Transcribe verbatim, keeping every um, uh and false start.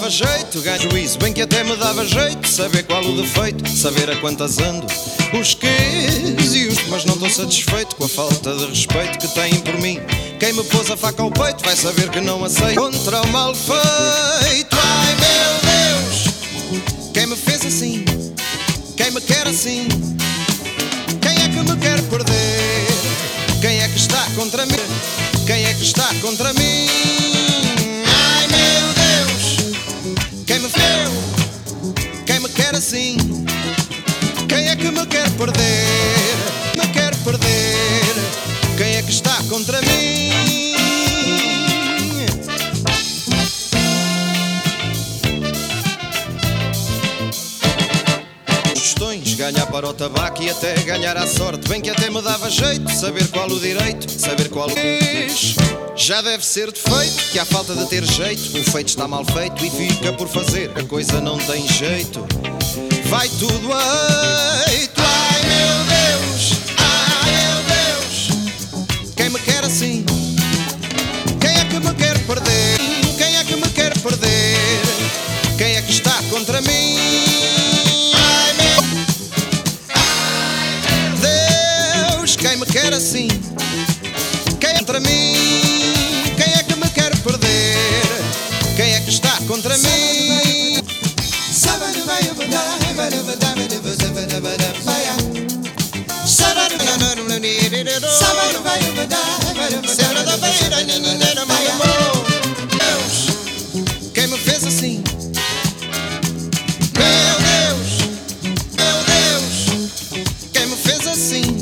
jeito, ganho juízo, bem que até me dava jeito saber qual o defeito, saber a quantas ando, os quês e os... Mas não estou satisfeito com a falta de respeito que têm por mim. Quem me pôs a faca ao peito vai saber que não aceito contra o mal feito. Ai meu Deus, quem me fez assim? Quem me quer assim? Quem é que me quer perder? Quem é que está contra mim? Quem é que está contra mim? Ai meu Deus, quem me fez? Quem me quer assim? Quem é que me quer perder? Me quer perder? Quem é que está contra mim? Questões, ganhar para o tabaco e até ganhar à sorte. Bem que até me dava jeito saber qual o direito, saber qual o quis. Já deve ser defeito, que há falta de ter jeito. O feito está mal feito e fica por fazer. A coisa não tem jeito, vai tudo eito. Ai meu Deus, ai meu Deus, quem me quer assim? Quem é que me quer perder? Quem é que me quer perder? Quem é que está contra mim? Ai meu, ai meu Deus, quem me quer assim? Quem é contra mim? Quem é que me quer perder? Quem é que está contra mim? Deus, quem me fez assim? Meu Deus, meu Deus, quem me fez assim?